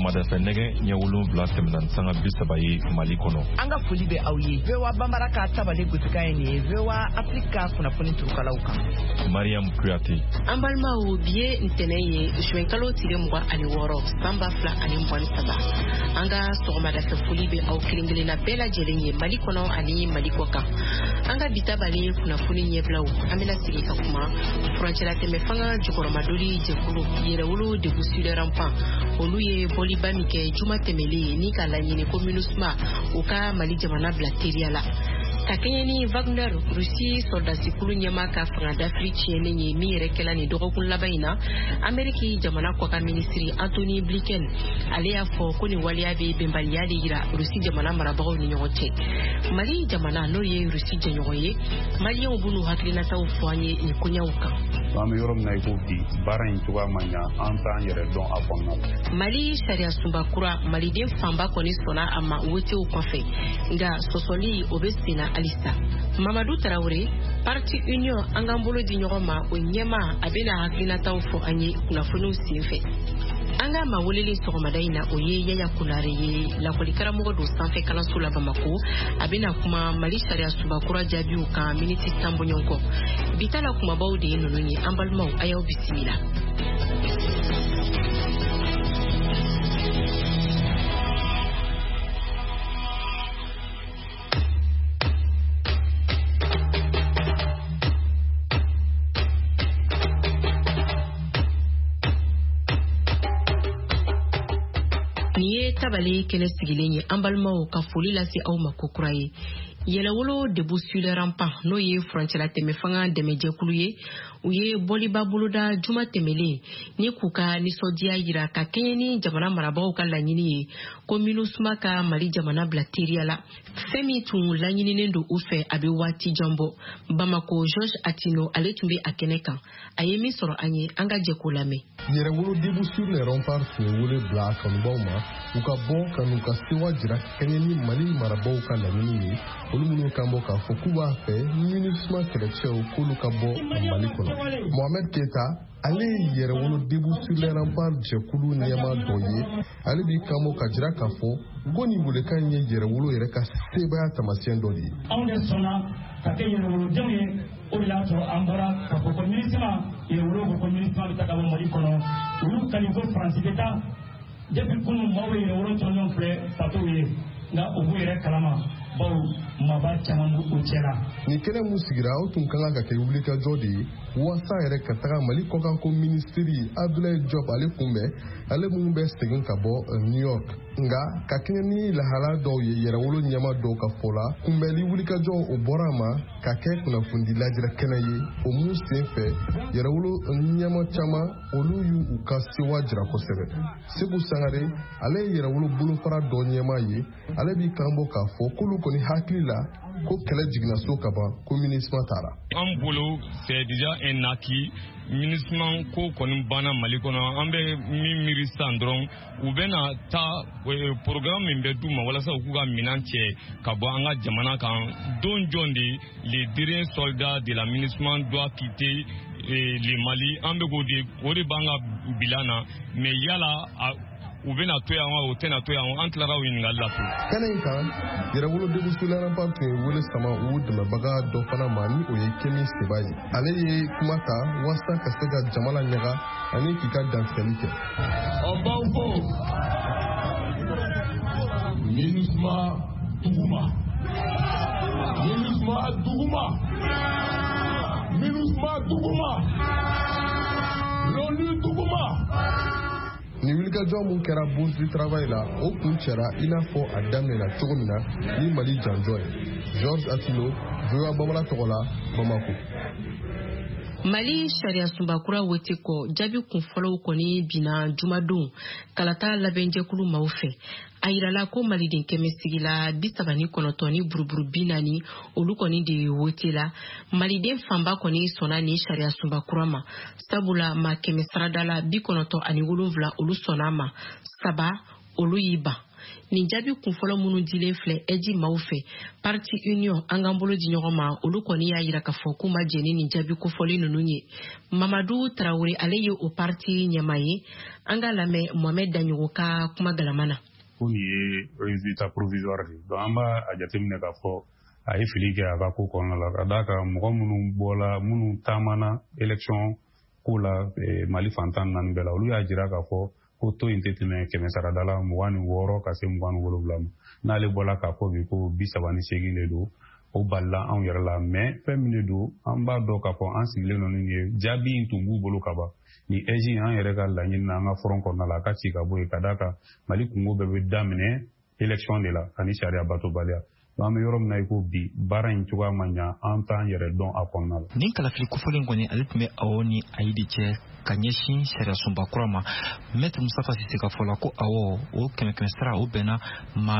Sɔgɔmada fɛ nɛgɛ ɲɛ 7 tɛmɛna sanga 30 Mali kɔnɔ. An ka foli bɛ aw ye. VOA Bambara ka tabale gotika ye nin ye. VOA Afrika kunnafoni turukalaw kan. Mariam Kuyate. An balimaw bi ye ntɛnɛn ye juin kalo tile 26 san 2023. An ka sɔgɔmada fɛ foli bɛ aw kelen-kelenna bɛɛ lajɛlen ye Mali kɔnɔ ani Mali kɔ kan. An ka bitabale kunnafoni ɲɛbilaw an bɛna sigi ka kuma furancɛla tɛmɛ fanga jukɔrɔmadoli jɛkulu yɛrɛwolo debu suleranpan olu ye bɔliba min kɛ juma tɛmɛlen ni ka laɲini ko MINUSMA u ka Mali jamana bila teriya la. Ka kɛɲɛ ni Wagner Rusi soldasikulu ɲɛma ka fanga dafiri tiɲɛnen ye min yɛrɛ kɛla ni dɔgɔkun laban in na Ameriki jamana kɔkan minisiri Anthony Blinken ale y'a fɔ ko ni waleya bɛ bɛnbaliya de yira Rusi jamana marabagaw ni ɲɔgɔn cɛ. Mali jamana n'o ye Rusi jɛɲɔgɔn ye Maliyɛnw b'u hakilinataw fɔ an ye ni koɲaw kan. An bɛ yɔrɔ min na i ko bi baara in cogoya man ɲa an t'an yɛrɛ dɔn a kɔnɔna. Mali sariya sunba kura maliden fanba kɔni sɔnna a ma wotew kɔfɛ nka sɔsɔli o bɛ sen na halisa. Mamadou Traoré Parti Union an k'an bolo di ɲɔgɔn ma o ɲɛma a bɛna hakilinataw fɔ an ye kunnafoniw senfɛ. An ka ma weleli sɔgɔmada in na o ye Yaya Kulare ye lakɔli karamɔgɔ don sanfɛ kalanso la Bamako a bɛna kuma Mali sariya sunba kura jaabiw kan miniti 10 bɔɲɔgɔn kɔ. Bitala kumabaw de ye ninnu ye an balimaw a y'aw bisimila. Niye tabale kene sigilen ye an balimaw ka foli lase aw ma ko kura ye. Yɛlɛwolo debu suleranpan n'o ye furancɛla tɛmɛ fanga dɛmɛjɛkulu ye u ye bɔliba boloda juma tɛmɛlen ni k'u ka nisɔndiya yira ka kɛɲɛ ni jamana marabagaw ka laɲini ye ko MINUSMA ka Mali jamana bila teriya la. Fɛn min tun laɲininen don u fɛ a bɛ waati jan bɔ. Bamako George Atino ale tun bɛ a kɛnɛ kan a ye min sɔrɔ an ye an ka jɛ k'o lamɛn. Yɛrɛwolo debu suleranpan tun ye wele bila kanubaw ma u ka bɔ ka n'u ka sewa jira kɛɲɛ ni Mali marabagaw ka laɲini ye. Olu minnu kan bɔ k'a fɔ k'u b'a fɛ MINUSMA kɛlɛcɛw k'olu ka bɔ Mali kɔnɔ. Mohamed Keita ale ye yɛrɛwolo debu suleranpan jɛkulu ɲɛma dɔ ye ale b'i kan bɔ ka jira k'a fɔ ko nin weelekan ye yɛrɛwolo yɛrɛ ka sebaya taamasiyɛn dɔ de ye. Anw de sɔnna ka kɛ yɛrɛwolodenw ye o de y'a sɔrɔ an bɔra k'a fɔ ko MINUSMA yɛrɛwolo ko ko MINUSMA bɛ taa ka bɔ Mali kɔnɔ olu kali ko Faransi bɛ taa depuis kunun maaw ye yɛrɛwolo tɔnjɔn filɛ patow ye nka o b'u yɛrɛ kalama. Ni kɛnɛ mun sigira o tun kan ka kɛ wulikajɔ de ye waasa yɛrɛ ka taga Mali kɔkanko minisiri Abdoulaye Diop ale kunbɛn ale mun bɛ segin ka bɔ New York nka ka kɛɲɛ ni lahala dɔw ye yɛrɛwolo ɲɛma dɔw ka fɔ la kunbɛnli wulikajɔ o bɔra ma ka kɛ kunnafoni lajɛrɛ kɛnɛ ye o mun sen fɛ yɛrɛwolo ɲɛma caman olu y'u u ka sewa jira kosɛbɛ. Seku Sangare ale ye yɛrɛwolo bolofara dɔ ɲɛma ye ale b'i kan bɔ k'a fɔ k'olu kɔni hakili la ko kɛlɛ jiginna so ka ban ko MINUSMA taara. An bolo c'est déjà un acquis MINUSMA ko kɔni banna Mali kɔnɔ an bɛ min miiri sisan dɔrɔn u bɛna taa programme min bɛ d'u ma walasa u k'u ka minɛn cɛ ka bɔ an ka jamana kan don jɔn de les derniers soldats de la MINUSMA doivent quitter le Mali an bɛ o de b'an ka bilan na mais yala u bɛna to yan wa u tɛna to yan an tilara o ɲininkali la. Kɛnɛ in kan yɛrɛwolo debu suleranpan tun ye wele sama u dɛmɛbaga dɔ fana ma ni o ye Kemi Seba ye ale ye kuma ta waasa ka se ka jama la ɲaga ani k'i ka dantigɛli kɛ. An b'aw fo MINUSMA duguma MINUSMA duguma MINUSMA duguma l'ONU duguma. Ni wulikajɔ mun kɛra Bourse du Travail la o kun cɛra i n'a fɔ a daminɛna cogo min na ni Mali janjɔ ye. George Atino VOA Bambara tɔgɔ la Bamako. Mali sariya sunbakura wote kɔ jaabi kun fɔlɔw kɔni bina jumadon kalata labɛnjɛkulu maaw fɛ a yirala ko maliden kɛmɛ sigila 39 ni buruburu 40 olu kɔni de wote la maliden fanba kɔni sɔnna ni sariya sunbakura ma sabula ma kɛmɛ saradala 97 olu sɔnna ma saba olu y'i ban nin jaabi kunfɔlɔ minnu dilen filɛ eji maaw fɛ parti union an k'an bolo di ɲɔgɔn ma olu kɔni y'a yira k'a fɔ k'u ma jɛn ni nin jaabi kofɔlen ninnu ye. Mamadu Tarawele ale ye o parti ɲɛmaa ye. An ka lamɛn Mohamed Daɲogo ka kuma galama na. Ko nin ye résultat provisoire de donc an b'a jateminɛ k'a fɔ a ye fili kɛ a ka ko kɔnɔna la ka d'a kan mɔgɔ minnu bɔla minnu taamana élection ko la Mali fantan naani bɛɛ la olu y'a jira k'a fɔ ko taux in tɛ tɛmɛ 100 saradala 26 ka se 27 ma n'ale bɔla k'a fɔ bi ko 38 de don o balila anw yɛrɛ la mais fɛn min de don an b'a dɔn k'a fɔ an sigilen nɔ nin ye jaabi in tun b'u bolo ka ban ni eji an yɛrɛ ka laɲini na an ka front kɔnɔna la a ka ci ka bɔ yen ka d'a kan Mali kungo bɛɛ bɛ daminɛ élection de la ani sariya batobaliya. An bɛ yɔrɔ min na i ko bi baara in cogoya ma ɲa an t'an yɛrɛ dɔn a kɔnɔna la. Nin kalafili kofɔlen kɔni ale tun bɛ awɔ ni ayi de cɛ ka ɲɛsin sariya sunba kura ma. Maître Mustafa Sise ka fɔ la ko awɔ o 100 sara o bɛnna maa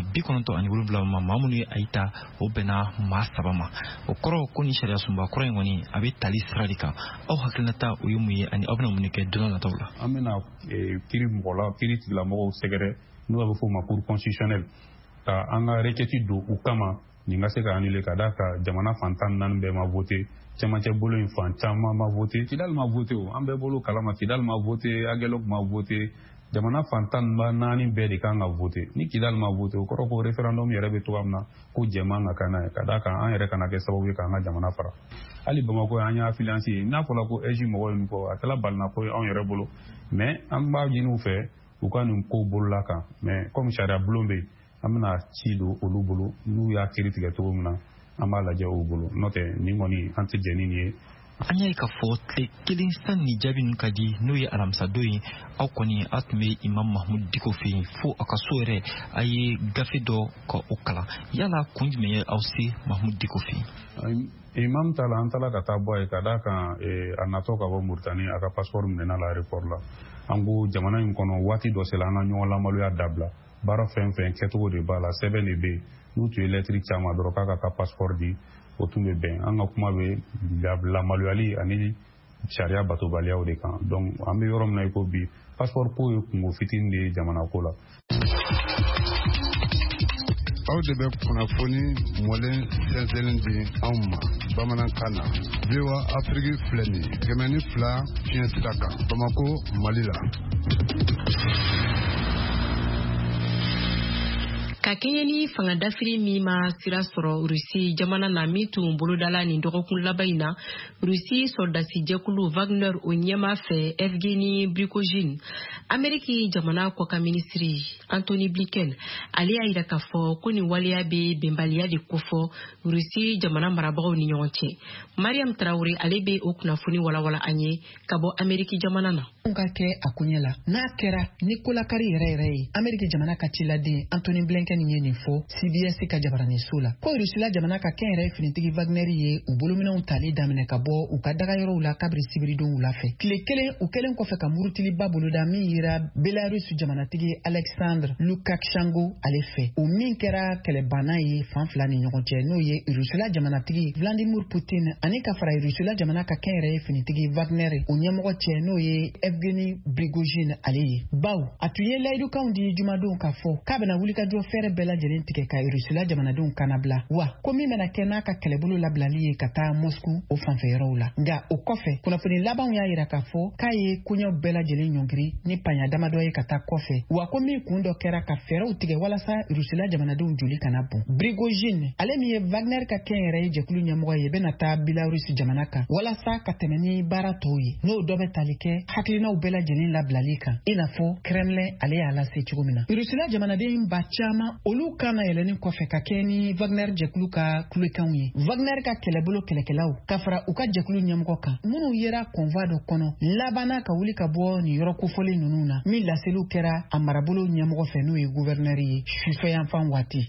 97 ma maa minnu ye ayi ta o bɛnna maa 3 ma. O kɔrɔ ko ni sariya sunba kura in kɔni a bɛ tali sira de kan. Aw hakilinata o ye mun ye ani aw bɛna mun kɛ don nataw la. An bɛna kiiri tigilamɔgɔw sɛgɛrɛ n'o bɛ fɔ o ma cour constitutionnelle ka an ka requête don u kama nin ka se ka annulé ka d'a kan jamana fantan naani bɛɛ ma voté cɛmancɛ bolo in fan caman ma voté Kidal ma voté o an bɛɛ bolo kalama Kidal ma voté Aguelok ma voté jamana fantan naani bɛɛ de kan ka voté ni Kidal ma voté o kɔrɔ ko référendum yɛrɛ bɛ cogoya min na ko jɛman ka kan n'a ye ka d'a kan an yɛrɛ kana kɛ sababu ye k'an ka jamana fara hali Bamako an y'a affiliance ye n'a fɔla ko EJ mɔgɔ ye nin fɔ a kɛla balina ko ye anw yɛrɛ bolo mais an b'a ɲini u fɛ u ka nin ko bolola kan mais comme sariya bulon bɛ yen an bɛna ci don olu bolo n'u y'a kiiri tigɛ cogo min na an b'a lajɛ u bolo n'o tɛ nin kɔni an tɛ jɛn ni nin ye. An y'a ye k'a fɔ tile kelen san ni jaabi ninnu ka di n'o ye alamisa don ye aw kɔni aw tun bɛ Imam Mahmud Diko fɛ yen fo a ka so yɛrɛ a ye gafe dɔ ka o kalan yala kun jumɛn ye aw se Mahmud Diko fɛ yen. Imam ta la an taara ka taa bɔ yen ka d'a kan a natɔ ka bɔ Mauritanie a ka passeport minɛna la aéroport la an ko jamana in kɔnɔ waati dɔ sera an ka ɲɔgɔn lamaloya dabila baara fɛn fɛn kɛcogo de b'a la sɛbɛn de bɛ yen n'u tun ye lɛtiri caman dɔrɔn k'a ka passeport di o tun bɛ bɛn an ka kuma bɛ lamaloyali ani sariya batobaliyaw de kan donc an bɛ yɔrɔ min na i ko bi passeport ko ye kungo fitinin de ye jamana ko la. Aw de bɛ kunnafoni mɔlen sɛnsɛnlen di anw ma bamanankan na VOA Afrique filɛ nin ye 102 fiɲɛ sira kan Bamako Mali la. Ka kɛɲɛ ni fanga dafiri min ma sira sɔrɔ Rusi jamana na min tun bolodala nin dɔgɔkun laban in na Rusi soldasi jɛkulu Wagner o ɲɛma fɛ Evgeny Prigozhin Ameriki jamana kɔkan minisiri Antony Blinken ale y'a yira k'a fɔ ko nin waleya bɛ bɛnbaliya de kofɔ Rusi jamana marabagaw ni ɲɔgɔn cɛ. Mariam Traoré ale bɛ o kunnafoni walawala an ye ka bɔ Ameriki jamana na. Ka kɛ a kuɲɛ la n'a kɛra ni kolakari yɛrɛ ye Ameriki jamana ka ciladen Antony Blinken ye nin fɔ CBS ka jabaranin so la ko Rusila jamana ka kɛn yɛrɛ finitigi Wagner ye u bolominɛw tali daminɛ ka bɔ u ka dagayɔrɔw la kabiri sibiridon wula fɛ tile kelen u kɛlen kɔfɛ ka murutiliba boloda min yira Belarus jamanatigi Alexandre Lukashenko ale fɛ o min kɛra kɛlɛbanna ye fan fila ni ɲɔgɔn cɛ n'o ye Rusila jamanatigi Vladimir Putin ani ka fara Rusila jamana ka kɛn yɛrɛ finitigi Wagner o ɲɛmɔgɔ cɛ n'o ye Evgeny Prigozhin ale ye baw a tun ye layidukanw di jumadenw k'a fɔ k'a bɛna wulikajɔ fɛrɛ bɛɛ lajɛlen tigɛ ka Rusila jamanadenw kanabila wa ko min bɛna kɛ n'a ka kɛlɛbolo labilali ye ka taa Moscou o fanfɛyɔrɔw la nka o kɔfɛ kunnafoni labanw y'a yira k'a fɔ k'a ye koɲɛw bɛɛ lajɛlen ɲɔngiri ni panya damadɔ ye ka taa kɔfɛ wa ko min kun dɔ kɛra ka fɛɛrɛw tigɛ walasa Rusila jamanadenw joli kana bon Prigozhin ale min ye Wagner ka kɛn yɛrɛ ye jɛkulu ɲɛmɔgɔ ye bɛna taa Belarus jamana kan walasa ka tɛmɛ ni baara tɔw ye n'o dɔ bɛ tali kɛ hakilinaw bɛɛ lajɛlen labilali kan i n'a fɔ Kremlin ale y'a lase cogo min na Rusila jamanaden ba caman olu kana yɛlɛnin kɔfɛ ka kɛ ni Wagner jɛkulu ka kulekanw ye Wagner ka kɛlɛbolo kɛlɛkɛlaw ka fara u ka jɛkulu ɲɛmɔgɔ kan minnu yera convoi dɔ kɔnɔ labanna ka wuli ka bɔ nin yɔrɔ kofɔlen ninnu na min laseliw kɛra a marabolo ɲɛmɔgɔ fɛ n'o ye gouverneur ye sufɛyanfan waati.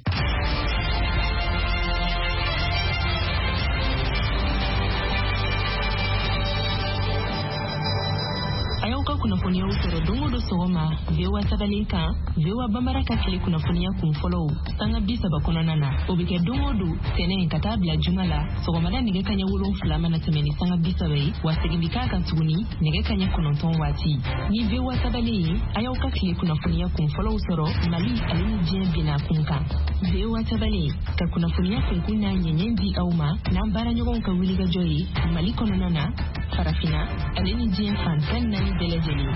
kunnafoniya sɔrɔ don o don sɔgɔma VOA Sabalen kan VOA Bambara ka tile kunnafoniya kun fɔlɔw sanga 30 kɔnɔna na o bɛ kɛ don o don tɛnɛ ka taa bila juma la sɔgɔmada nɛgɛ kanɲɛ 7 mana tɛmɛ ni sanga 30 ye wa segin bi k'a kan tuguni nɛgɛ kanɲɛ 9 waati ni VOA Sabalen ye a y'aw ka tile kunnafoniya kun fɔlɔw sɔrɔ Mali ale ni diɲɛ bɛna kun kan VOA Sabalen ka kunnafoniya kunkun n'a ɲɛɲɛ di aw ma n'an baaraɲɔgɔnw ka wulikajɔ ye Mali kɔnɔna na farafina ale ni diɲɛ fan 14 bɛɛ lajɛlen.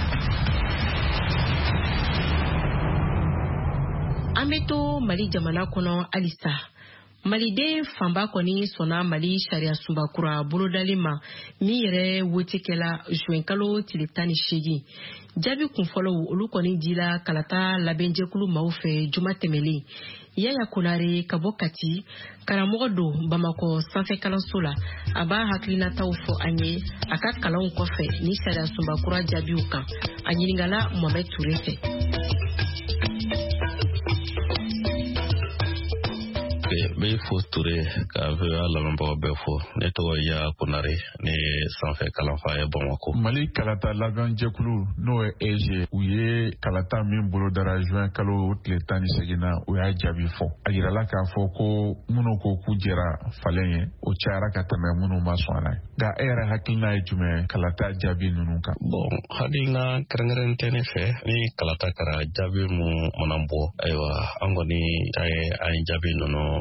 An bɛ to Mali jamana kɔnɔ halisa. Maliden fanba kɔni sɔnna Mali sariya sunbakura bolodali ma min yɛrɛ wotikɛla juin kalo tile 18. Jaabi kunfɔlɔw olu kɔni dila kalata labɛnjɛkulu maaw fɛ juma tɛmɛlen. Yaya Konare ka bɔ Kati karamɔgɔ don Bamakɔ sanfɛ kalanso la a b'a hakilinataw fɔ an ye a ka kalanw kɔfɛ ni sariya sunbakura jaabiw kan a ɲiningala Mohamed Touré fɛ. Bɛ fo Ture ka VOA lamɛnbagaw bɛɛ fo ne tɔgɔ Yaya Konare ne sanfɛ kalanfa ye Bamakɔ. Mali kalata labɛnjɛkulu n'o ye EG u ye kalata min bolodara juin kalo tile 18 na u y'a jaabi fɔ a yirala k'a fɔ ko minnu ko k'u jɛra falen ye o cayara ka tɛmɛ minnu ma sɔn a la nka e yɛrɛ hakilina ye jumɛn kalata jaabi ninnu kan? Bon hakilina kɛrɛnkɛrɛnnen tɛ ne fɛ ni kalata kɛra jaabi mun mana bɔ ayiwa an kɔni ta ye an ye jaabi ninnu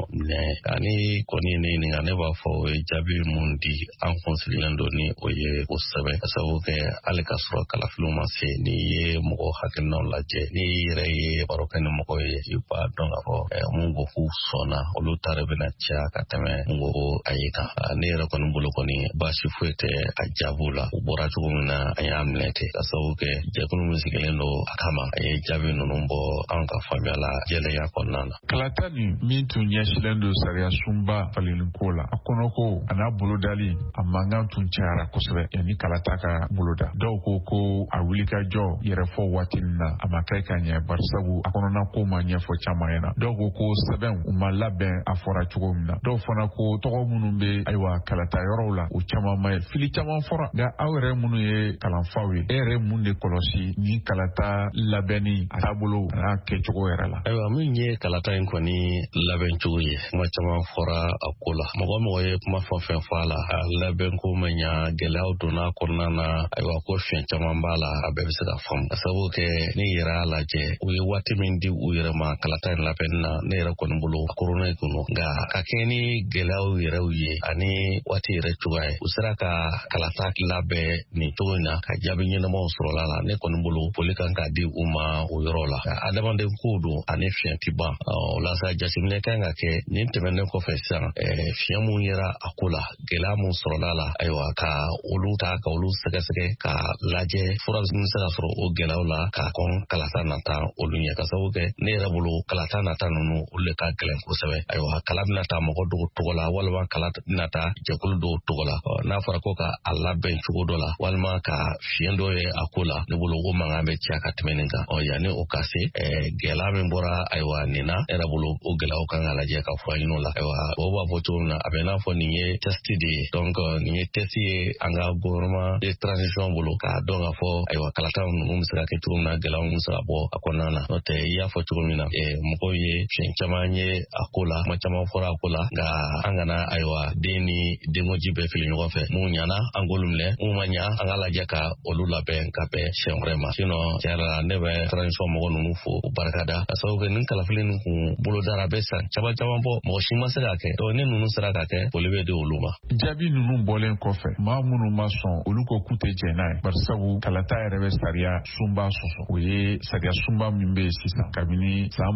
ani kɔni ne ɲininka ne b'a fɔ o ye jaabi mun di an kɔnsigilen don ni o ye o sɛbɛn ka sababu kɛ hali ka sɔrɔ kalafiliw ma se n'i ye mɔgɔ hakilinaw lajɛ n'i yɛrɛ ye baro kɛ ni mɔgɔ ye i b'a dɔn k'a fɔ mun ko k'u sɔnna olu ta yɛrɛ bɛna caya ka tɛmɛ mun ko a ye kan ne yɛrɛ kɔni bolo kɔni baasi foyi tɛ a jaabiw la u bɔra cogo min na an y'a minɛ ten ka sababu kɛ jɛkulu min sigilen don a kama a ye jaabi ninnu bɔ an ka faamuya la jɛlenya kɔnɔna na. Kalata nin min tun ɲɛsilen don sariya sunba falenko la a kɔnɔ ko a n'a bolodali a mankan tun cayara kosɛbɛ yanni kalata ka boloda dɔw ko a wulikajɔ yɛrɛfɔ waati min na a ma kɛ ka ɲɛ barisabu a kɔnɔna ko ma ɲɛfɔ caman ɲɛna dɔw ko sɛbɛn u ma labɛn a fɔra cogo min na dɔw fana ko tɔgɔ minnu bɛ ayiwa kalata yɔrɔw la o caman ma ye fili caman fɔra nka aw yɛrɛ minnu ye kalanfaw ye e yɛrɛ mun de kɔlɔsi ni kalata labɛnni a taabolo n'a kɛcogo yɛrɛ la? Ayiwa min ye kalata in kɔni labɛn cogo ye kuma caman fɔra a ko la mɔgɔ ye kuma fɛn fɔ a la a labɛn ko ma ɲa gɛlɛyaw donna kɔnɔna na ayiwa ko fiɲɛ caman b'a la a bɛɛ bɛ se ka faamu ka sababu kɛ ne yɛrɛ y'a lajɛ u ye waati min di u yɛrɛ ma kalata in labɛn na ne yɛrɛ kɔni bolo a koronnen kɔnɔ nka ka kɛ ni gɛlɛyaw yɛrɛw ye ani waati yɛrɛ cogoya ye u sera ka kalata labɛn nin cogo in na ka jaabi ɲɛnamaw sɔrɔla la ne kɔni bolo foli kan ka di u ma o yɔrɔ la adamaden kow don ani fiɲɛ ti ban o la sa jateminɛ kan ka kɛ nin tɛmɛnen kɔfɛ sisan fiɲɛ mun yera a ko la gɛlɛya mun sɔrɔla la ayiwa ka olu ta ka olu sɛgɛsɛgɛ ka lajɛ fura min se ka sɔrɔ o gɛlɛyaw la ka kɔn kalata nata olu ɲɛ ka sababu kɛ ne yɛrɛ bolo kalata nata ninnu olu le ka gɛlɛn kosɛbɛ ayiwa kala bɛna taa mɔgɔ dɔw tɔgɔ la walima kala bɛna taa jɛkulu dɔw tɔgɔ la n'a fɔra ko ka a labɛn cogo dɔ la walima ka fiɲɛ dɔ ye a ko la ne bolo ko mankan bɛ caya ka tɛmɛ nin kan yanni o ka se gɛlɛya min bɔra ayiwa nin na ne yɛrɛ bolo o gɛlɛyaw kan ka lajɛ ka fura ɲini o la ayiwa o b'a fɔ cogo min na a bɛ n'a fɔ nin ye testi de ye donc nin ye testi ye an ka gouvernement de transition bolo k'a dɔn k'a fɔ ayiwa kalata ninnu bɛ se ka kɛ cogo min na gɛlɛyaw bɛ se ka bɔ a kɔnɔna na n'o tɛ i y'a fɔ cogo min na mɔgɔw ye fiɲɛ caman ye a ko la kuma caman fɔra a ko la nka an kana ayiwa den ni dengoji bɛɛ fili ɲɔgɔn fɛ mun ɲana an k'olu minɛ mun ma ɲa an ka lajɛ ka olu labɛn ka bɛn siɲɛ wɛrɛ ma sinon tiɲɛ yɛrɛ la ne bɛ transition mɔgɔ ninnu fo u barikada ka sababu kɛ nin kalafili nin kun bolodara a bɛ san caman bɔ mɔgɔ si ma se k'a kɛ donc ne ninnu sera k'a kɛ foli bɛ di olu ma. Jaabi ninnu bɔlen kɔfɛ maa minnu ma sɔn olu ko k'u tɛ jɛn n'a ye barisabu kalata yɛrɛ bɛ sariya sunba sɔsɔ o ye sariya sunba min bɛ yen sisan kabini san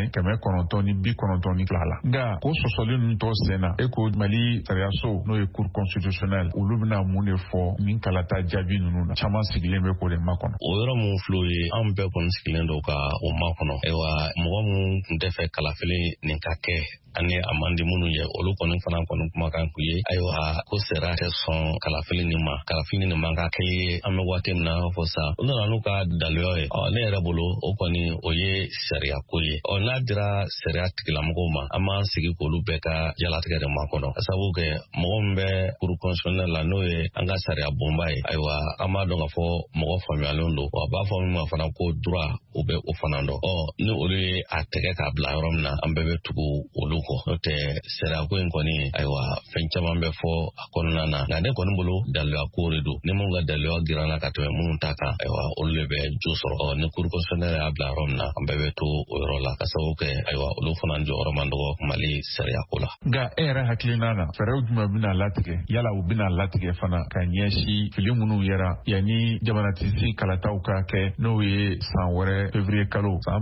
1992 la nka ko sɔsɔli ninnu tɔ sen na e ko Mali sariyaso n'o ye cour constitutionnelle olu bɛna mun de fɔ nin kalata jaabi ninnu na caman sigilen bɛ k'o de makɔnɔ. O yɔrɔ mun filɛ o ye an bɛɛ kɔni sigilen don ka o makɔnɔ ayiwa mɔgɔ mun tun tɛ fɛ kalafili nin ka kɛ ani amandi munu ye olu kɔni fana kɔni kuma kan ku ye ayiwa ko sera tɛ sɔn kalafili ni man ka kɛ ye an bɛ waati min na fɔ sa o nana n'u ka daliyo ye ne yɛrɛ bolo o kɔni o ye sariya ko ye n'a dira sariya tigilamɔgɔw ma an b'an sigi k'olu bɛɛ ka jalatigɛ de makɔnɔ ka sababu kɛ mɔgɔ min bɛ cour constitutionnelle la n'o ye an ka sariya bonba ye ayiwa an b'a dɔn ka fɔ mɔgɔ faamuyalen don wa b'a fɔ min ma fana ko droit o bɛ o fana dɔn ni olu ye a tɛgɛ k'a bila yɔrɔ min na an bɛɛ bɛ tugu olu kɔ n'o tɛ sariya ko in kɔni ayiwa fɛn caman bɛ fɔ a kɔnɔna na nka ne kɔni bolo daliluya ko de don ni minnu ka daliluya giranna ka tɛmɛ minnu ta kan ayiwa olu de bɛ jo sɔrɔ ni cour constitutionnelle y'a bila yɔrɔ min na an bɛɛ bɛ to o yɔrɔ la ka sababu kɛ ayiwa olu fana jɔyɔrɔ man dɔgɔ Mali sariya ko la. Nka e yɛrɛ hakilina na fɛɛrɛw jumɛn bɛna latigɛ yala u bɛna latigɛ fana ka ɲɛsin fili minnu yɛra yanni jamanatigi kalataw ka kɛ n'o ye san wɛrɛ février kalo san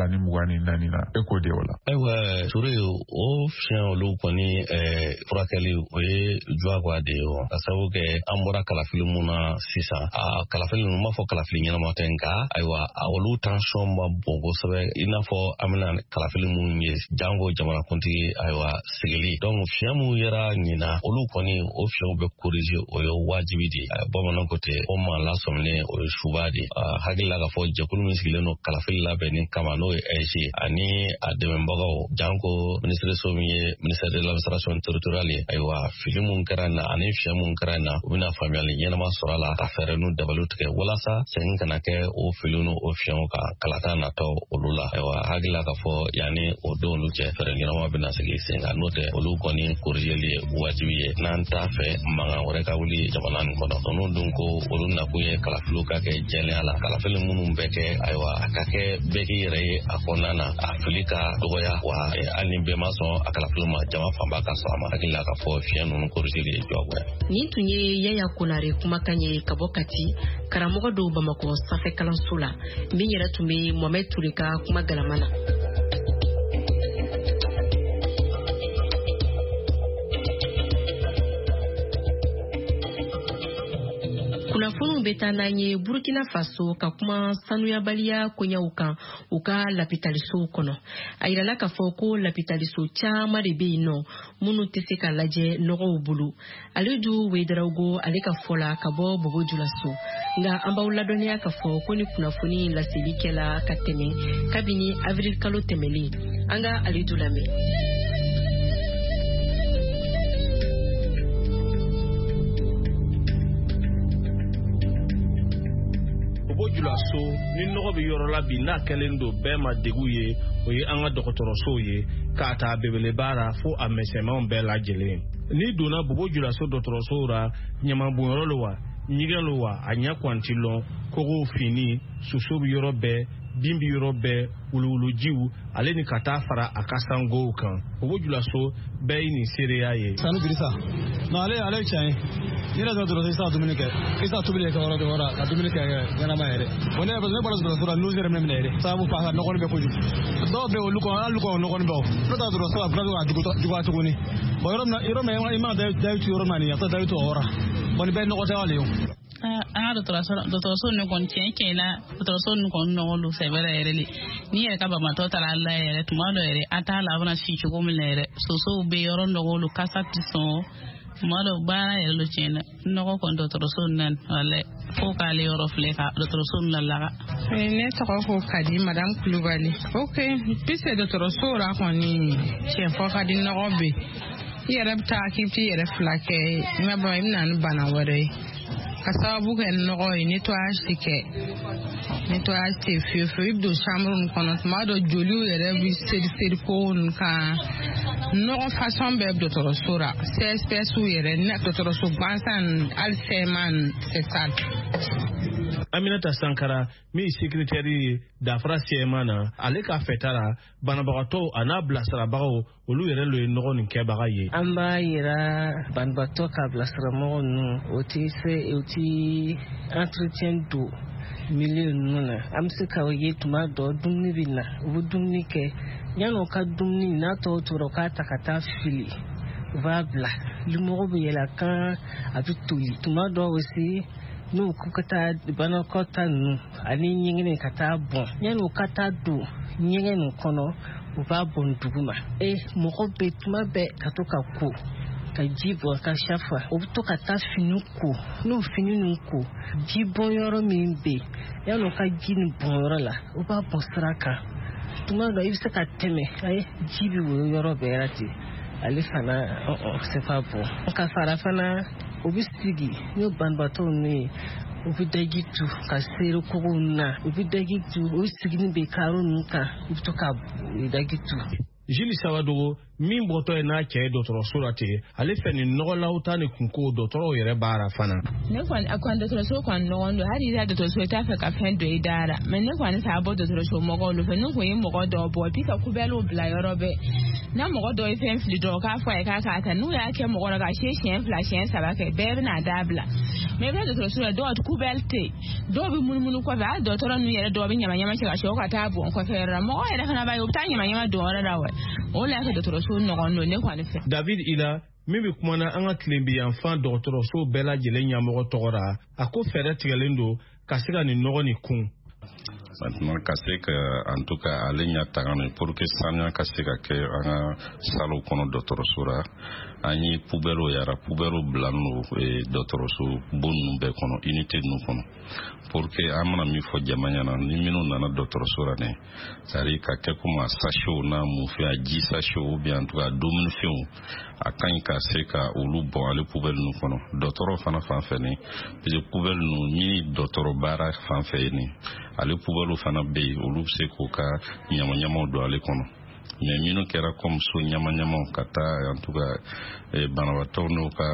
2024 na e k'o de o la. Ayiwa Ture o fiɲɛ olu kɔni furakɛli o ye diyagoya de ye ka sababu kɛ an bɔra kalafili mun na sisan kalafili ninnu m'a fɔ kalafili ɲɛnama tɛ nka ayiwa olu tension ma bon kosɛbɛ i n'a fɔ an bɛna kalafili mun ye jango jamanakuntigi ayiwa sigili donc fiɲɛ mun yɛra ɲina olu kɔni o fiɲɛw bɛ corriger o ye wajibi de bamanan ko tɛ o maa lasɔminen o ye suba de hakili la ka fɔ jɛkulu min sigilen don kalafili labɛnni kama n'o ye AG ani a dɛmɛbagaw janko ministre min ye ministère de l'administration territoriale ye ayiwa fili mun kɛra na ani fiɲɛ mun kɛra na u bɛna faamuyali ɲɛnama sɔrɔ a la ka fɛɛrɛ n'u dabaliw tigɛ walasa sɛgɛn kana kɛ o fili n'o fiɲɛw kan kalata natɔ olu la ayiwa hakili la ka fɔ yanni o don olu cɛ fɛɛrɛ ɲɛnama bɛna sigi sen kan n'o tɛ olu kɔni korigeli ye wajibi ye n'an t'a fɛ mankan wɛrɛ ka wuli jamana nin kɔnɔ n'o dun ko olu nakun ye kalafiliw ka kɛ jɛlenya la kalafili minnu bɛ kɛ ayiwa a ka kɛ bɛɛ k'i yɛrɛ ye a kɔnɔna na a fili ka dɔgɔya wa hali ni bɛɛ ma sɔn a kalafili ma jama fanba ka sɔrɔ a ma hakili la ka fɔ fiɲɛ ninnu korigeli ye jɔgoya. Nin tun ye Yaya Konare kumakan ye ka bɔ Kati karamɔgɔ dɔw Bamakɔ sanfɛ kalanso la min yɛrɛ tun bɛ Mohamed Ture ka kuma galama na. Kunnafoniw bɛ taa n'an ye Burkina Faso ka kuma sanuyabaliya koɲɛw kan u ka lapitalisow kɔnɔ. A yirala k'a fɔ ko lapitaliso caman de bɛ yen nɔ minnu tɛ se ka lajɛ nɔgɔw bolo. Alidu Wederawogo ale ka fɔ la ka bɔ Bobo Julaso. Nka an b'aw ladɔnniya k'a fɔ ko ni kunnafoni laseli kɛla ka tɛmɛ kabini avril kalo tɛmɛlen. An ka Alidu lamɛn. Julaso ni nɔgɔ bɛ yɔrɔ la bi n'a kɛlen don bɛɛ ma degun ye o ye an ka dɔgɔtɔrɔsow ye k'a ta belebeleba fo a misɛnmanw bɛɛ lajɛlen ni donna Bobo Julaso dɔgɔtɔrɔsow la ɲamabonyɔrɔ lo wa ɲigɛn lo wa a ɲɛ kwanti lɔn kogow fini soso bɛ yɔrɔ bɛɛ bin bɛ yɔrɔ bɛɛ wuluwulujiw ale ni ka taa fara a ka sangow kan Bobo Julaso bɛɛ ye nin seereya ye. Sanu Dirisa non ale ye tiɲɛ ye. Yɛrɛ dɔrɔn i sa dumuni kɛ i sa tobili kɛ yɔrɔ dɔ ka dumuni kɛ ɲɛnama yɛrɛ bon ne bɔra dɔrɔnso la n'u yɛrɛ minɛ yɛrɛ sababu fa nɔgɔni bɛ kojugu dɔw bɛ olu kɔnɔ nɔgɔni bɛ n'o t'a dɔrɔnso la fula bɛ ka juguya tuguni bon yɔrɔ min i mana dayi tu yɔrɔ min na nin yasa dayi tu o yɔrɔ bon nin bɛɛ nɔgɔ tɛ ale ye. An ka dɔgɔtɔrɔso nin kɔni tiɲɛ na dɔgɔtɔrɔso nin kɔni nɔgɔ don sɛbɛrɛ yɛrɛ de ni yɛrɛ ka bamatɔ taara ala yɛrɛ tuma dɔ yɛrɛ an t'a la a bɛna si cogo min na yɛrɛ sosow bɛ yɔrɔ nɔgɔ don kasa tɛ sɔn tuma dɔ baara yɛrɛ lo tiɲɛ na nɔgɔ kɔni dɔgɔtɔrɔso nin na fo k'ale yɔrɔ filɛ ka dɔgɔtɔrɔso nin lalaga. Ne tɔgɔ ko Kadi Madame Kulubali. Ok pise dɔgɔtɔrɔso la kɔni tiɲɛ fɔ ka di nɔgɔ bɛ i yɛrɛ bɛ taa k'i bɛ yɛrɛ fila kɛ i ma bɔ i bɛna ni bana wɛrɛ ye. Ka sababu kɛ nɔgɔ ye nettoyage tɛ kɛ nettoyage tɛ fiyewu fiyewu i bɛ don chambre nin kɔnɔ tuma dɔ joliw yɛrɛ bɛ seri ko nin kan nɔgɔ façon bɛɛ bɛ dɔgɔtɔrɔso la CSPS yɛrɛ dɔgɔtɔrɔso gansan hali CMA c'est ça. Aminata Sankara min secrétaire ye dafara CMA na ale ka fɛta la banabagatɔw a n'a bilasirabagaw olu yɛrɛ lo ye nɔgɔ nin kɛbaga ye. An b'a yira banabagatɔ ka bilasirabagaw ninnu o ti entretien don milieu ninnu na an bɛ se ka ye tuma dɔ dumuni bɛ na u bɛ dumuni kɛ yanni o ka dumuni n'a tɔw tora u k'a ta ka taa fili u b'a bila limɔgɔ bɛ yɛlɛ kan a bɛ toli tuma dɔ aussi n'u ko ka taa banakɔta ninnu ani ɲɛgɛn ka taa bɔn yanni u ka taa don ɲɛgɛn nin kɔnɔ u b'a bɔn duguma mɔgɔ bɛ tuma bɛɛ ka to ka ko ka ji bɔ ka shafa u bɛ to ka taa fini ko n'o fini ninnu ko ji bɔn yɔrɔ min bɛ yan'o ka ji nin bɔn yɔrɔ la u b'a bɔ sira kan tuma dɔ i bɛ se ka tɛmɛ ji bɛ woyo yɔrɔ bɛɛ la ten ale fana se fa bɔ ka fara fana u bɛ sigi n'o banabaatɔw n'o ye u bɛ daji tu ka seere kogow na u bɛ daji tu o sigini bɛ karo ninnu kan u bɛ to ka daji tu. Jules Sawadogo min bɔtɔ ye n'a cɛ ye dɔgɔtɔrɔso la ten ale fɛ nin nɔgɔlaw ta ni kunko dɔgɔtɔrɔw yɛrɛ baara fana. Ne kɔni a kɔni dɔgɔtɔrɔso kɔni nɔgɔn don hali i ka dɔgɔtɔrɔso i t'a fɛ ka fɛn dɔ i da la mais ne kɔni t'a bɔ dɔgɔtɔrɔso mɔgɔw fɛ n'u kun ye mɔgɔ dɔw bɔ bi ka kubɛliw bila yɔrɔ bɛɛ n'a mɔgɔ dɔw ye fɛn fili dɔrɔn k'a fɔ a ye k'a ta n'u y'a kɛ mɔgɔ la ka siɲɛ 2 siɲɛ 3 kɛ bɛɛ bɛna da bila mais i bɛ dɔgɔtɔrɔso la dɔw kubɛli tɛ dɔw bɛ munumunu kɔfɛ hali dɔgɔtɔrɔ ninnu yɛrɛ dɔw bɛ ɲamanɲaman cɛ ka sɔrɔ ka taa bɔn kɔfɛ yɔrɔ la mɔgɔ yɛrɛ fana b'a ye u bɛ taa ɲamanɲaman don yɔrɔ la wa o la dɔgɔtɔrɔso nɔgɔn don ne kɔni fɛ. David Ila min bɛ kumana an ka tilenbiyanfan dɔgɔtɔrɔso bɛɛ lajɛlen ɲɛmɔgɔ tɔgɔ la a ko fɛɛrɛ tigɛlen don ka se ka nin nɔgɔ nin kun. Maintenant ka se ka en tout cas ale ɲa taga ni pour que saniya ka se ka kɛ an ka salo kɔnɔ dɔgɔtɔrɔso la an ye poubelle yara poubelle bila no dɔgɔtɔrɔso bon ninnu bɛɛ kɔnɔ unité ninnu kɔnɔ pour que an mana min fɔ jama ɲɛna ni minnu nana dɔgɔtɔrɔso la ne c'est-à-dire ka kɛ comme a sachet n'a mun fɛ a ji sachet ou bien en tout cas dumuni fɛnw a ka ɲi ka se ka olu bɔn ale poubelle ninnu kɔnɔ dɔgɔtɔrɔ fana fan fɛ ne parce que poubelle ninnu ni dɔgɔtɔrɔ baara fan fɛ ye ne ale poubelle fana bɛ yen olu bɛ se k'u ka ɲamanɲamanw don ale kɔnɔ mais minnu kɛra comme so ɲamanɲamanw ka taa en tout cas banabaatɔw n'u ka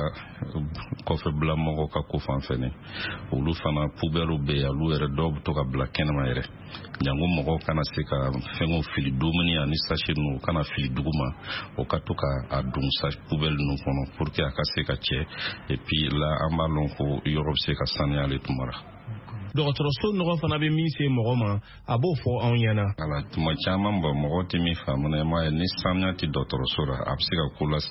kɔfɛbila mɔgɔw ka ko fan fɛ ne olu fana poubelle bɛ yen olu yɛrɛ dɔw bɛ to ka bila kɛnɛma yɛrɛ jango mɔgɔw kana se ka fɛnw fili dumuni ani sachet ninnu kana fili duguma o ka to ka a don poubelle ninnu kɔnɔ pour que a ka se ka cɛ et puis là an b'a lɔn ko yɔrɔ bɛ se ka sanuya ale tuma la. Dɔgɔtɔrɔso nɔgɔ fana bɛ min se mɔgɔ ma a b'o fɔ anw ɲɛna. Ala tuma caman bɔ mɔgɔ tɛ min faamu na ma ye ni sanuya tɛ dɔgɔtɔrɔso la a bɛ se ka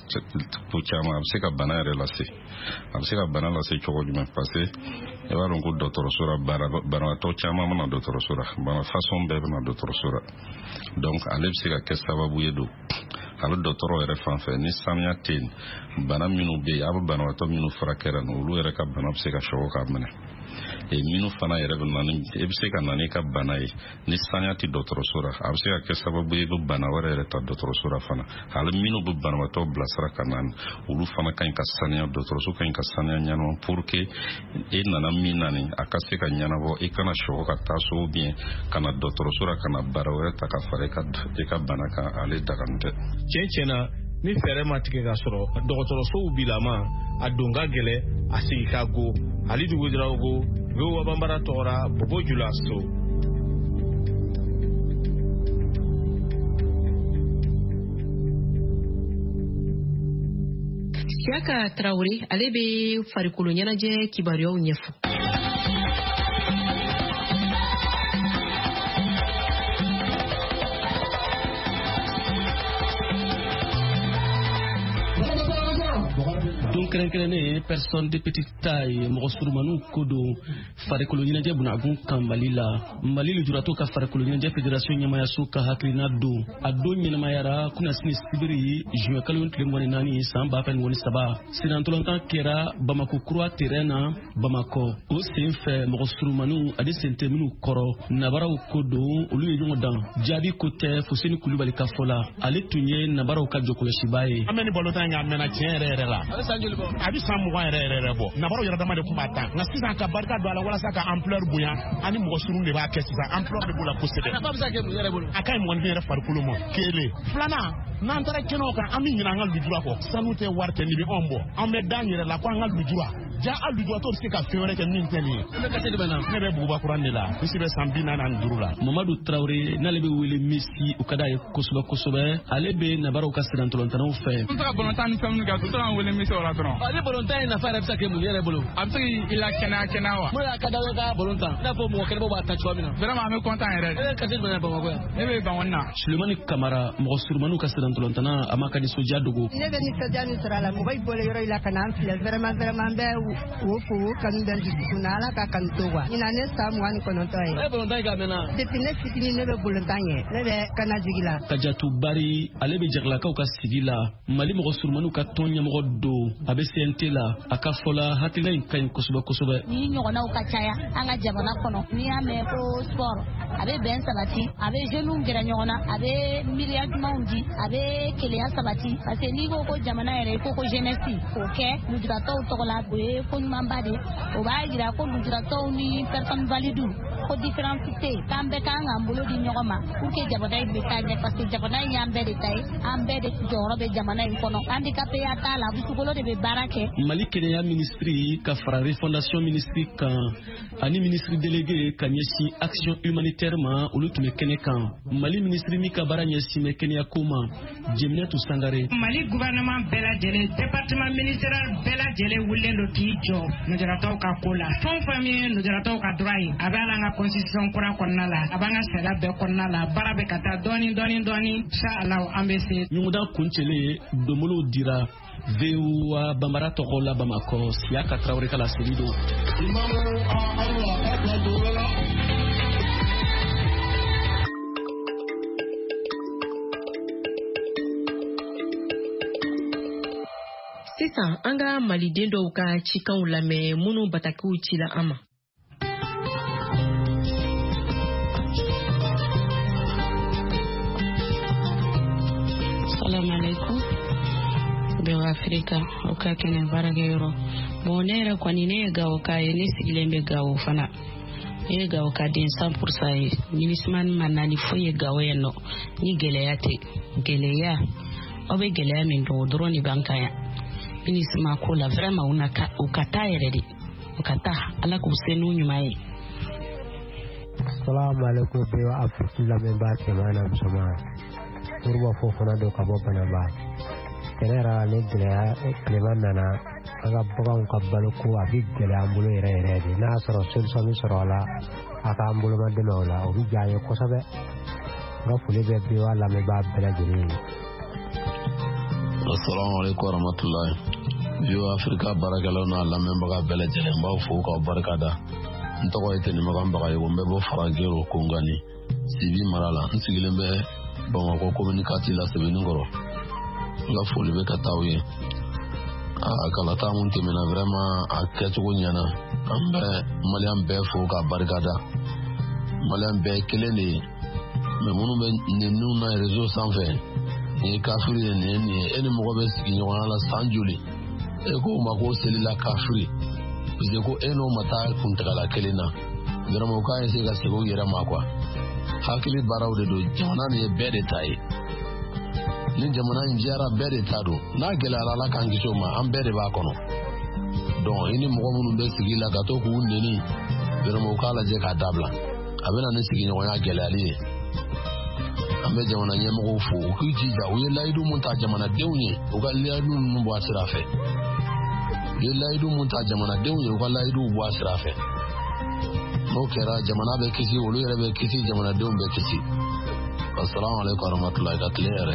ko caman a bɛ se ka bana yɛrɛ lase a bɛ se ka bana lase cogo jumɛn parce que i b'a dɔn ko dɔgɔtɔrɔso la banabaatɔ caman mana dɔgɔtɔrɔso la bana façon bɛɛ bɛna dɔgɔtɔrɔso la donc ale bɛ se ka kɛ sababu ye don ale dɔgɔtɔrɔ yɛrɛ fan fɛ ni sanuya tɛ yen bana minnu bɛ yen a bɛ banabaatɔ minnu furakɛra olu yɛrɛ ka bana bɛ se ka sɔgɔ k'a minɛ. minnu fana yɛrɛ bɛ na e bɛ se ka na n'i ka bana ye ni saniya tɛ dɔgɔtɔrɔso la a bɛ se ka kɛ sababu ye i bɛ bana wɛrɛ yɛrɛ ta dɔgɔtɔrɔso la fana hali minnu bɛ banabaatɔ bilasira ka na olu fana ka ɲi ka saniya dɔgɔtɔrɔso ka ɲi ka saniya ɲɛnama pour que e nana min na nin a ka se ka ɲɛnabɔ i kana sɔgɔ ka taa so bien ka na dɔgɔtɔrɔso la ka na baara wɛrɛ ta ka fara i ka bana kan ale dagani tɛ. Tiɲɛ na ni fɛɛrɛ ma tigɛ ka sɔrɔ dɔgɔtɔrɔsow bilama a don ka gɛlɛ a sigi ka go hali dugu dirawo VOA Bambara tɔgɔra Bobo Julaso. Siaka Traoré ale bɛ farikolo ɲɛnajɛ kibaruyaw ɲɛfɔ. kɛrɛnkɛrɛnnen personne de petite taille mɔgɔ surumaniw ko don farikolo ɲɛnajɛ bunakun kan Mali la Mali lujuratɔw ka farikolo ɲɛnajɛ fédération ɲɛmayaso ka hakilina don a don ɲɛnamayara kunasini sibiri juin kalo tile 24 san 2013 sinantɔlɔntan kɛra Bamako kura terrain na Bamakɔ o sen fɛ mɔgɔ surumaniw ani sente minnu kɔrɔ nabaraw ko don olu ye ɲɔgɔn dan jaabi ko tɛ Fuseni Kulubali ka fɔ la ale tun ye nabaraw ka jɔkɔlɔsiba ye an bɛ ni balotan in a mɛnna tiɲɛ yɛrɛ la a bɛ san 20 yɛrɛ bɔ nabaraw yɛrɛ dama de tun b'a ta nka sisan ka barika don a la walasa ka ampleur bonya ani mɔgɔ surun de b'a kɛ sisan ampleur de b'o la kosɛbɛ a ka ɲi mɔgɔninfin yɛrɛ farikolo ma kelen filanan n'an taara kɛnɛw kan an bɛ ɲinɛ an ka lujura kɔ sanu tɛ wari tɛ nin bɛ anw bɔ an bɛ da an yɛrɛ la ko an ka lujura ja a lujuratɔ bɛ se ka fɛn wɛrɛ kɛ min tɛ nin ye ne bɛ Bugubakuran de la n si bɛ san 45 la Mamadu Traoré n'ale bɛ wele Messi u ka d'a ye kosɛbɛ kosɛbɛ ale bɛ nabaraw ka sirantɔlɔntanaw fɛ n tɛ ka balontan ni fɛn minnu kɛ a tɛ se ka wele Messi o la dɔrɔn ni balontan in nafa yɛrɛ bɛ se ka kɛ mun yɛrɛ bolo a bɛ se k'i la kɛnɛya wa mun y'a ka d'aw ye ka balontan i n'a fɔ mɔgɔ kɛnɛbaw b'a ta cogoya min na vraiment an bɛ content yɛrɛ de kasi jumɛn na Bamakɔ yan ne bɛ Bangɔni na Sulemani Kamara mɔgɔ surumaniw ka sirantɔlɔntana a ma ka nisɔndiya dogo ne bɛ nisɔndiya min sɔrɔ a la mɔgɔ i bɔlen yɔrɔ in la ka na an filɛ vraiment n bɛ wo ko kan dan kunala ka kan towa ina ne samwan kono toy e bon dai ga mena depuis ne fitini ne be bulantanye ne be kana jigila Kajatu Bari ale be jagla ka ka sigila mali mo surmanu ka tonya mo do abe sentela aka fola hatila in kan kusuba ni nyogona ka chaya anga jabana kono ni ame ko sport abe ben sabati abe jenu ngira nyogona abe miliya maundi abe keleya sabati parce ni ko jamana ere ko jeunesse ko ke lujurato to la boye ko mambade o ba gira ko lujurato ni personne valide ko différencier kambe kanga mbulo di nyogoma ko ke jabana be kanye parce que jabana yambe de tay ambe de joro be jamana kono handicapé ya tala bu ko de be barake mali kenya ministry ka frari fondation ministry kan ani ministry délégué kanyesi action humanitairement olutume kene kan mali ministry mi ka baranya sime kenya koma Jemnetu Sangare mali gouvernement bela jele département ministériel bela jele wulendo kijo nujarato ka kola fon famille nujarato ka droit abana nga constitution kura konnala abanga sega be konnala barabe kata doni inshallah ambese nyumuda kunchele domolo dira vewa bambara tokola bamako siaka traore kala selido sisan an ka maliden dɔw ka cikanw lamɛn minnu batakiw cila an ma. Salamu alaikum. Bewa Afrika o ka kɛnɛ baarakɛyɔrɔ. Bon ne yɛrɛ kɔni ne ye Gawo ka ye ne sigilen bɛ Gawo fana. Ne ye Gawo ka den 100% ye. Minisman ma naani foyi ye Gawo yen nɔ. Ni gɛlɛya tɛ. Gɛlɛya aw bɛ gɛlɛya min dɔn o dɔrɔn de b'an kan yan. Minisma ko la vraiment u ka taa yɛrɛ de. U ka taa Ala k'u se n'u ɲuman ye. Salamu alaikum bewa Afrika lamɛnbaa cɛman na musoman. Urba fo fana do ka bɔ banaba. Kɛnɛra ne gɛlɛya tilema nana an ka baganw ka baloko a bɛ gɛlɛya an bolo yɛrɛ de. N'a sɔrɔ solution min sɔrɔ a la a k'an boloma dɛmɛ o la o bɛ diya an ye kosɛbɛ. N ka foli bɛ bewa lamɛnbaa bɛɛ lajɛlen ye. Assalamu alaikum warahmatullahi. Bewa Afrika baarakɛlaw n'a lamɛnbaga bɛɛ lajɛlen n b'aw fo k'aw barikada. N tɔgɔ ye Tɛnɛmagan Bagayogo n bɛ bɔ Faragero Kongani Sibi mara la n sigilen bɛ Bamako communicatif la Sɛbɛnnikɔrɔ. N ka foli bɛ ka taa u ye. Kalata mun tɛmɛna vraiment a kɛcogo ɲɛna an bɛ maliyɛn bɛɛ fo k'a barikada. Maliyɛn bɛɛ ye kelen de ye mais minnu bɛ ninnu na réseau sanfɛ ni kafiri ye nin ye e ni mɔgɔ bɛ sigi ɲɔgɔn la san joli e ko ma ko selila kafiri parce que ko e n'o ma taa kuntagala kelen na vraiment u k'a essayer ka segin u yɛrɛ ma quoi hakili baaraw de don jamana nin ye bɛɛ de ta ye ni jamana in diyara bɛɛ de ta don n'a gɛlɛyara Ala k'an kisi o ma an bɛɛ de b'a kɔnɔ donc i ni mɔgɔ minnu bɛ sigi la ka to k'u neni vraiment u k'a lajɛ k'a dabila a bɛ na ni sigiɲɔgɔnya gɛlɛyali ye an bɛ jamana ɲɛmɔgɔw fo u k'u jija u ye layidu mun ta jamanadenw ye u ka layidu ninnu bɔ a sira fɛ u ye layidu mun ta jamanadenw ye u ka layiduw bɔ a sira fɛ n'o kɛra jamana bɛ kisi olu yɛrɛ bɛ kisi jamanadenw bɛ kisi assalamu alaikum warahmatullahi ka tile yɛrɛ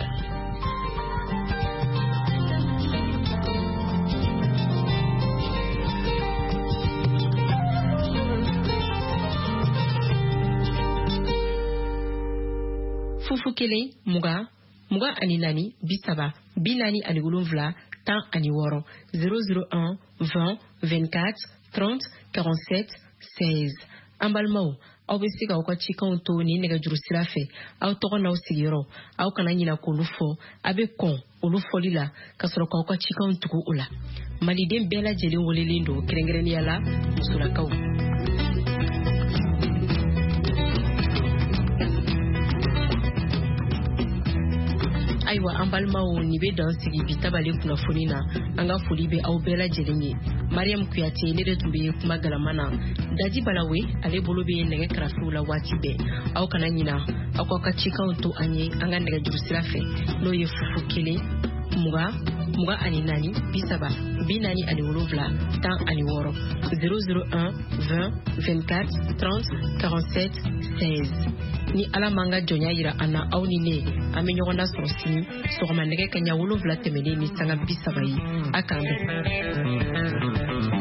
fufu kelen mugan ani naani 30 40 ani 7 10 ani 6 001 20 24 30 47 16 an balimaw aw bɛ se ka aw ka cikanw to ni nɛgɛjuru sira fɛ aw tɔgɔ n'aw sigiyɔrɔ aw kana ɲina k'olu fɔ a bɛ kɔn olu fɔli la ka sɔrɔ k'aw ka cikanw tugu o la maliden bɛɛ lajɛlen welelen don kɛrɛnkɛrɛnnenya la musolakaw. Ayiwa an balimaw ni bɛ dan sigi bi tabale kunnafoni na an ka foli bɛ aw bɛɛ lajɛlen ye Mariam Kuyate ne de tun bɛ kuma galama na Daji Balawe ale bolo bɛ nɛgɛ karafiw la waati bɛɛ aw kana ɲina aw ka cikanw to an ye an ka nɛgɛjuru sira fɛ n'o ye fufu kelen mugan ani naani 30 40 ani 7 10 ani 6 001 20 24 30 47 16 ni Ala m'an ka jɔnya yira an na aw ni ne an bɛ ɲɔgɔn nasɔrɔ sini sɔgɔma nɛgɛ kaɲa 7 tɛmɛnen ni sanga 30 ye a k'an bɛn.